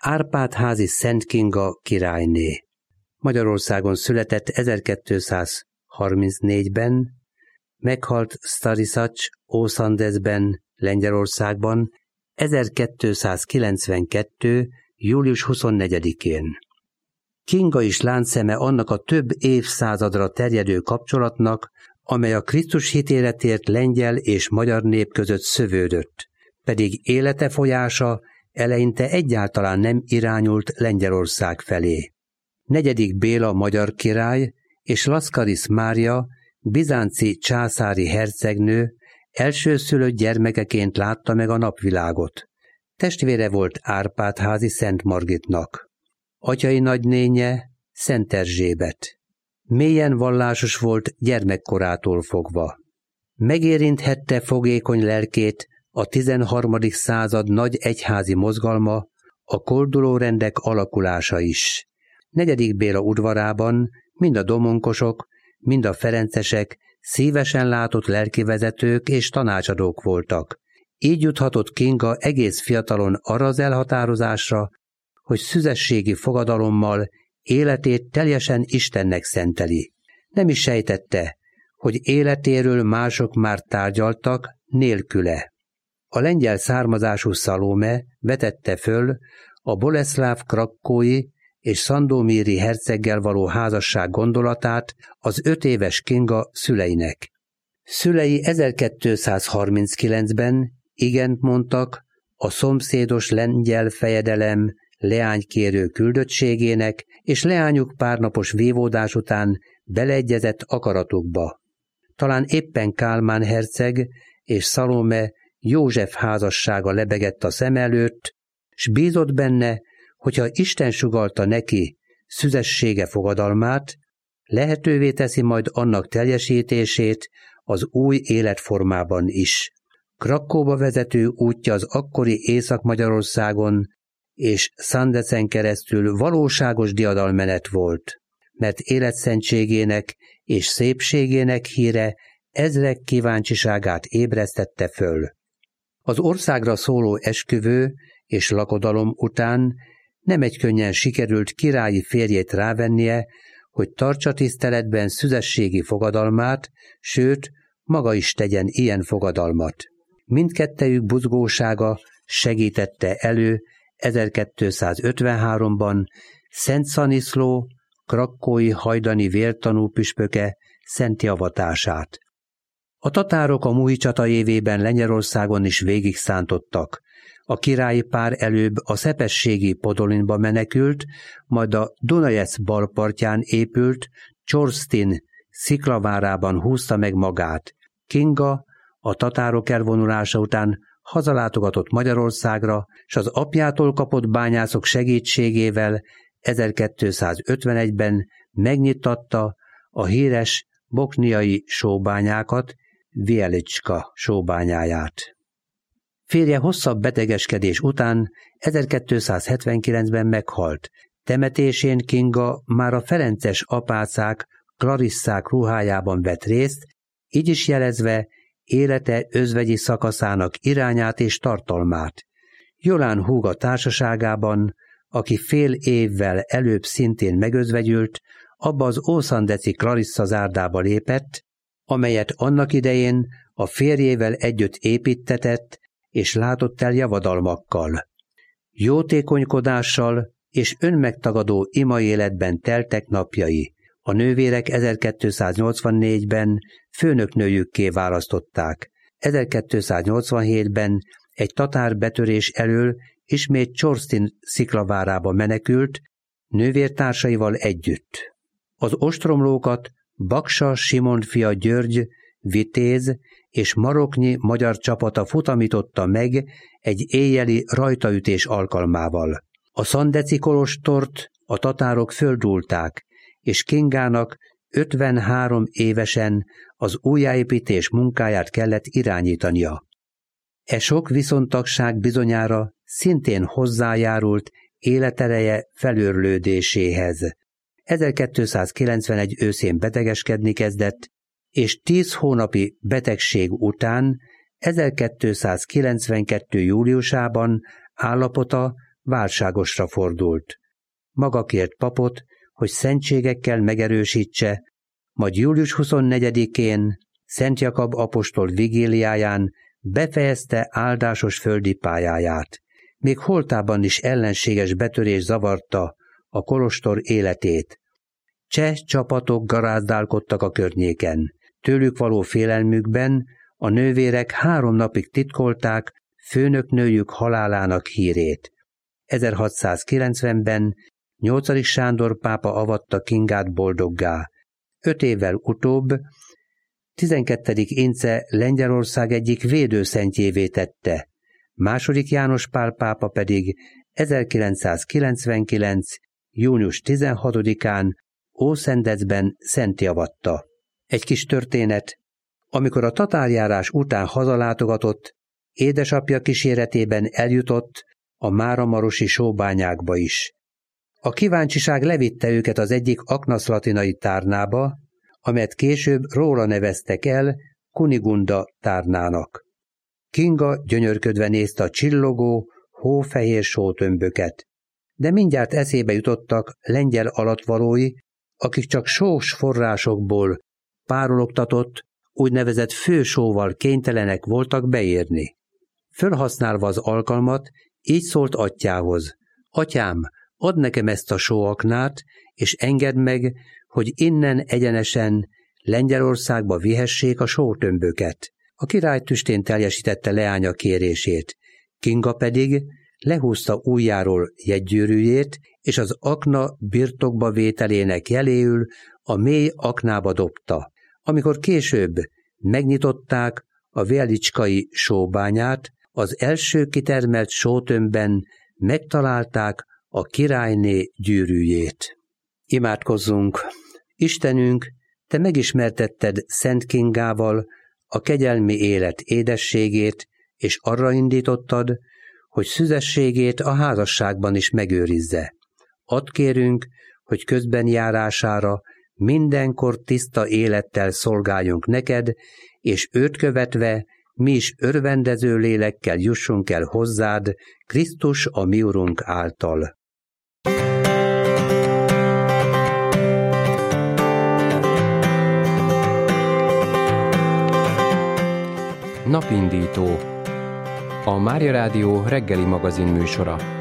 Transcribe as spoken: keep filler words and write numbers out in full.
Árpád-házi Szent Kinga királyné. Magyarországon született ezerkétszázharmincnégyben, meghalt Starisacs Ószandeszben, Lengyelországban ezerkétszázkilencvenkettő. július huszonnegyedikén. Kinga is láncszeme annak a több évszázadra terjedő kapcsolatnak, amely a Krisztus hitéletért lengyel és magyar nép között szövődött, pedig élete folyása eleinte egyáltalán nem irányult Lengyelország felé. Negyedik Béla magyar király és Laszkarisz Mária bizánci császári hercegnő elsőszülött gyermekeként látta meg a napvilágot. Testvére volt Árpád-házi Szent Margitnak. Atyai nagynénye Szent Erzsébet. Mélyen vallásos volt gyermekkorától fogva. Megérinthette fogékony lelkét a tizenharmadik század nagy egyházi mozgalma, a koldulórendek alakulása is. Negyedik Béla udvarában mind a domonkosok, mind a ferencesek szívesen látott lelkivezetők és tanácsadók voltak. Így juthatott Kinga egész fiatalon arra az elhatározásra, hogy szüzességi fogadalommal életét teljesen Istennek szenteli. Nem is sejtette, hogy életéről mások már tárgyaltak nélküle. A lengyel származású Szalóme vetette föl a Boleszláv krakkói és szandomíri herceggel való házasság gondolatát az öt éves Kinga szüleinek. Szülei ezerkétszázharminckilencben igent mondtak a szomszédos lengyel fejedelem leánykérő küldöttségének, és leányuk párnapos vívódás után beleegyezett akaratukba. Talán éppen Kálmán herceg és Szalóme József házassága lebegett a szem előtt, s bízott benne, hogyha Isten sugallta neki szüzessége fogadalmát, lehetővé teszi majd annak teljesítését az új életformában is. Krakkóba vezető útja az akkori Észak-Magyarországon és Szandecen keresztül valóságos diadalmenet volt, mert életszentségének és szépségének híre ezrek kíváncsiságát ébresztette föl. Az országra szóló esküvő és lakodalom után nem egykönnyen sikerült királyi férjét rávennie, hogy tartsa tiszteletben szüzességi fogadalmát, sőt, maga is tegyen ilyen fogadalmat. Mindkettejük buzgósága segítette elő ezerkétszázötvenháromban Szent Szaniszló, krakkói hajdani vértanú püspöke szentjavatását. A tatárok a Muhi csata évében Lengyelországon is végig szántottak. A királyi pár előbb a szepességi Podolinba menekült, majd a Dunajec balpartján épült Csorstin sziklavárában húzta meg magát. Kinga a tatárok elvonulása után hazalátogatott Magyarországra, s az apjától kapott bányászok segítségével ezerkétszázötvenegyben megnyitatta a híres bokniai sóbányákat, Vielicska sóbányáját. Férje hosszabb betegeskedés után ezerkétszázhetvenkilencben meghalt. Temetésén Kinga már a ferences apácák, klarisszák ruhájában vett részt, így is jelezve élete özvegyi szakaszának irányát és tartalmát. Jolán húga társaságában, aki fél évvel előbb szintén megözvegyült, abba az ószandeci Clarissa zárdába lépett, amelyet annak idején a férjével együtt építtetett és látott el javadalmakkal. Jótékonykodással és önmegtagadó imaéletben teltek napjai. A nővérek ezerkétszáznyolcvannégyben főnöknőjükké választották. ezerkétszáznyolcvanhétben egy tatár betörés elől ismét Csorstin sziklavárába menekült, nővértársaival együtt. Az ostromlókat Baksa Simon fia György, vitéz és maroknyi magyar csapata futamította meg egy éjjeli rajtaütés alkalmával. A szandeci kolostort a tatárok földúlták, és Kingának ötvenhárom évesen az újjáépítés munkáját kellett irányítania. E sok viszontagság bizonyára szintén hozzájárult életereje felőrlődéséhez. ezerkétszázkilencvenegy őszén betegeskedni kezdett, és tíz hónapi betegség után ezerkétszázkilencvenkettő júliusában állapota válságosra fordult. Maga kért papot, hogy szentségekkel megerősítse, majd július huszonnegyedikén Szent Jakab apostol vigíliáján befejezte áldásos földi pályáját. Még holtában is ellenséges betörés zavarta a kolostor életét. Cseh csapatok garázdálkodtak a környéken. Tőlük való félelmükben a nővérek három napig titkolták főnöknőjük halálának hírét. ezerhatszázkilencvenben nyolcadik Sándor pápa avatta Kingát boldoggá. Öt évvel utóbb tizenkettedik Ince Lengyelország egyik védőszentjévé tette, második János Pál pápa pedig ezerkilencszázkilencvenkilenc. június tizenhatodikán Ószentdecben szentjavatta. Egy kis történet: amikor a tatárjárás után hazalátogatott, édesapja kíséretében eljutott a máramarosi sóbányákba is. A kíváncsiság levitte őket az egyik aknaszlatinai tárnába, amelyet később róla neveztek el Kunigunda tárnának. Kinga gyönyörködve nézte a csillogó, hófehér sótömböket, de mindjárt eszébe jutottak lengyel alattvalói, akik csak sós forrásokból párologtatott, úgynevezett fősóval kénytelenek voltak beérni. Fölhasználva az alkalmat, így szólt atyához: atyám, add nekem ezt a sóaknát, és engedd meg, hogy innen egyenesen Lengyelországba vihessék a sótömböket. A király tüstén teljesítette leánya kérését, Kinga pedig lehúzta ujjáról jegygyűrűjét, és az akna birtokba vételének jeléül a mély aknába dobta. Amikor később megnyitották a Vélicskai sóbányát, az első kitermelt sótömbben megtalálták a királyné gyűrűjét. Imádkozzunk! Istenünk, Te megismertetted Szent Kingával a kegyelmi élet édességét, és arra indítottad, hogy szüzességét a házasságban is megőrizze. Add kérünk, hogy közben járására mindenkor tiszta élettel szolgáljunk neked, és őt követve mi is örvendező lélekkel jussunk el hozzád, Krisztus a mi Urunk által. Napindító, a Mária Rádió reggeli magazin műsora.